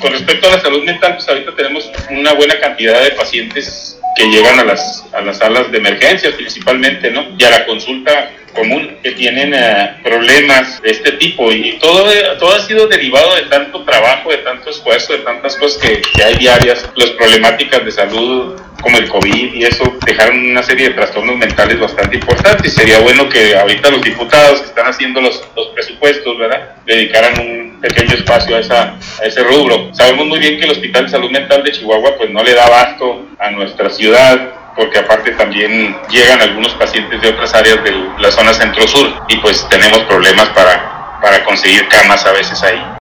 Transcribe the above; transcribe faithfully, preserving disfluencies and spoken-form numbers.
con respecto a la salud mental, pues ahorita tenemos una buena cantidad de pacientes que llegan a las, a las salas de emergencias principalmente, ¿no? Y a la consulta común, que tienen uh, problemas de este tipo, y todo, todo ha sido derivado de tanto trabajo, de tanto esfuerzo, de tantas cosas que, que hay diarias. Las problemáticas de salud como el COVID y eso dejaron una serie de trastornos mentales bastante importantes. Sería bueno que ahorita los diputados que están haciendo los, los presupuestos, ¿verdad?, dedicaran un pequeño espacio a, esa, a ese rubro. Sabemos muy bien que el Hospital de Salud Mental de Chihuahua pues no le da abasto a nuestra ciudad, porque aparte también llegan algunos pacientes de otras áreas de la zona centro-sur y pues tenemos problemas para, para conseguir camas a veces ahí.